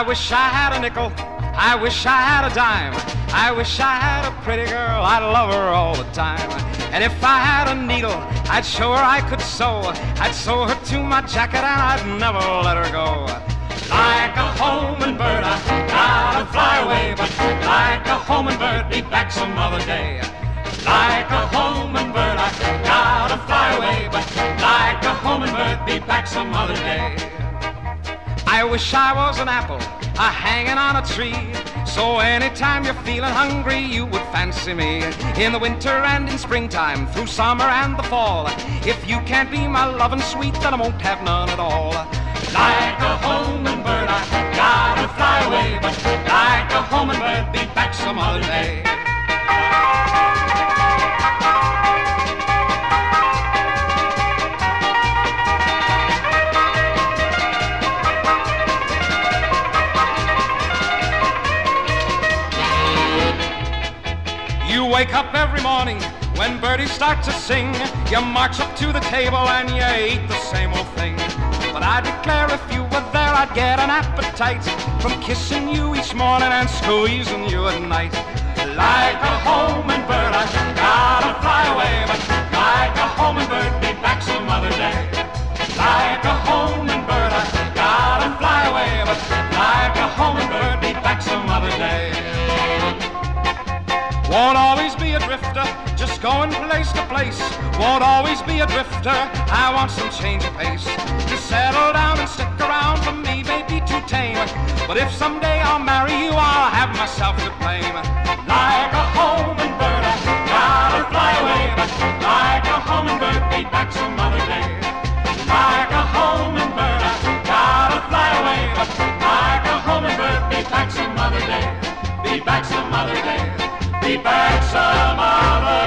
wish I had a nickel, I wish I had a dime, I wish I had a pretty girl, I'd love her all the time. And if I had a needle, I'd show her I could sew, I'd sew her to my jacket and I'd never let her go. Like a homing bird, I gotta fly away, but like a homing bird, be back some other day. Like a homing bird, I gotta fly away, but like a homing bird, be back some other day. I wish I was an apple, hanging on a tree, so anytime you're feeling hungry, you would fancy me. In the winter and in springtime, through summer and the fall, if you can't be my lovin' sweet, then I won't have none at all. Like a homing bird, I gotta fly away, but like a homing bird, be back some other day. You wake up every morning when birdies start to sing. You march up to the table and you eat the same old thing. But I declare if you were there, I'd get an appetite from kissing you each morning and squeezing you at night. Like a homing bird, I gotta fly away, but like a homing bird, be back some other day. Like a homing bird, I gotta fly away, but like a homing bird, be back some other day. Won't always be a drifter, just going place to place. Won't always be a drifter, I want some change of pace. To settle down and stick around for me may be too tame, but if someday I'll marry you, I'll have myself to blame. Like a homing bird, I gotta fly away, but like a homing bird, be back some other day. Like a homing bird, I gotta fly away, but like a homing bird, be back some other day. Be back some other day. Be back some other